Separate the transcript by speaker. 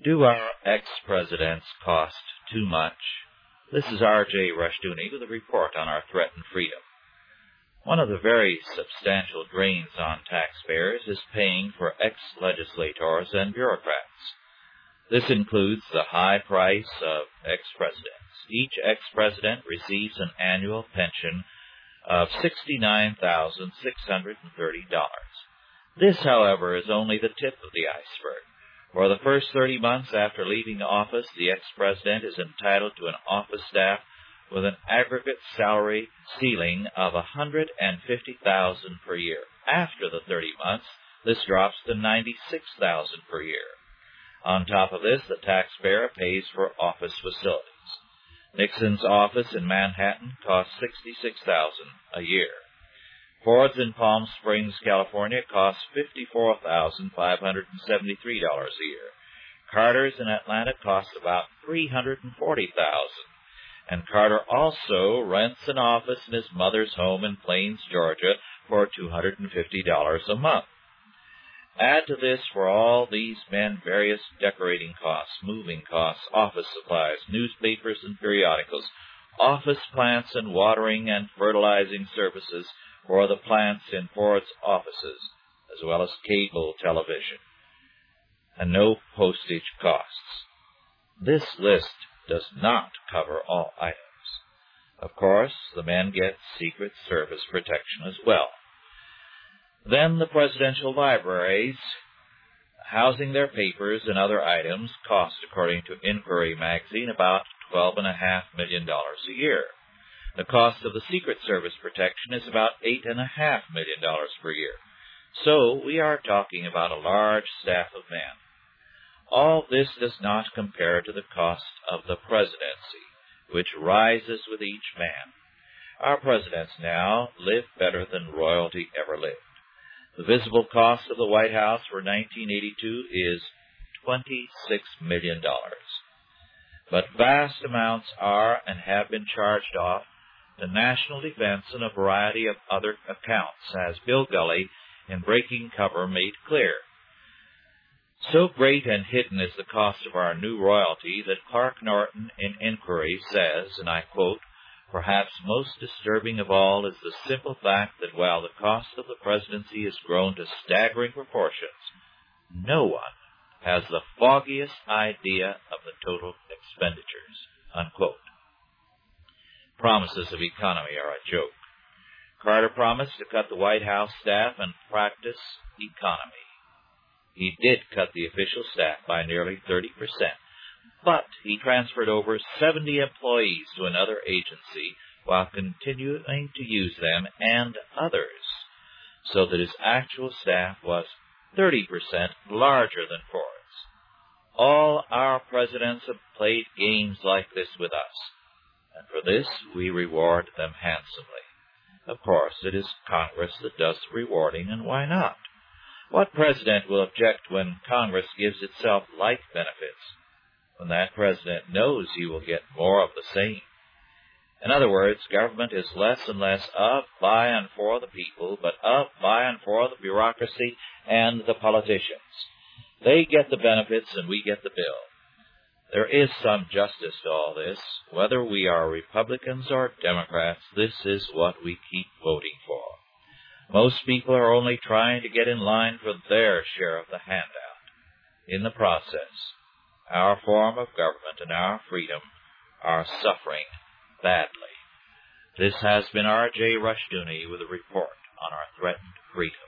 Speaker 1: Do our ex-presidents cost too much? This is R.J. Rushdoony with a report on our threatened freedom. One of the very substantial drains on taxpayers is paying for ex-legislators and bureaucrats. This includes the high price of ex-presidents. Each ex-president receives an annual pension of $69,630. This, however, is only the tip of the iceberg. For the first 30 months after leaving office, the ex-president is entitled to an office staff with an aggregate salary ceiling of $150,000 per year. After the 30 months, this drops to $96,000 per year. On top of this, the taxpayer pays for office facilities. Nixon's office in Manhattan costs $66,000 a year. Ford's in Palm Springs, California, costs $54,573 a year. Carter's in Atlanta costs about $340,000. And Carter also rents an office in his mother's home in Plains, Georgia, for $250 a month. Add to this, for all these men, various decorating costs, moving costs, office supplies, newspapers and periodicals, office plants and watering and fertilizing services for the plants in Ford's offices, as well as cable television, and no postage costs. This list does not cover all items. Of course, the men get Secret Service protection as well. Then the presidential libraries, housing their papers and other items, cost, according to Inquiry magazine, about $12.5 million a year. The cost of the Secret Service protection is about $8.5 million per year. So we are talking about a large staff of men. All this does not compare to the cost of the presidency, which rises with each man. Our presidents now live better than royalty ever lived. The visible cost of the White House for 1982 is $26 million. But vast amounts are and have been charged off to national defense and a variety of other accounts, as Bill Gully in Breaking Cover made clear. So great and hidden is the cost of our new royalty that Clark Norton in Inquiry says, and I quote, "Perhaps most disturbing of all is the simple fact that while the cost of the presidency has grown to staggering proportions, no one has the foggiest idea of the total expenditures." Unquote. Promises of economy are a joke. Carter promised to cut the White House staff and practice economy. He did cut the official staff by nearly 30%, but he transferred over 70 employees to another agency while continuing to use them and others, so that his actual staff was 30% larger than Ford's. All our presidents have played games like this with us, and for this we reward them handsomely. Of course, it is Congress that does the rewarding, and why not? What president will object when Congress gives itself like benefits, when that president knows he will get more of the same? In other words, government is less and less of, by, and for the people, but of, by, and for the bureaucracy and the politicians. They get the benefits and we get the bill. There is some justice to all this. Whether we are Republicans or Democrats, this is what we keep voting for. Most people are only trying to get in line for their share of the handout. In the process, our form of government and our freedom are suffering badly. This has been R.J. Rushdoony with a report on our threatened freedom.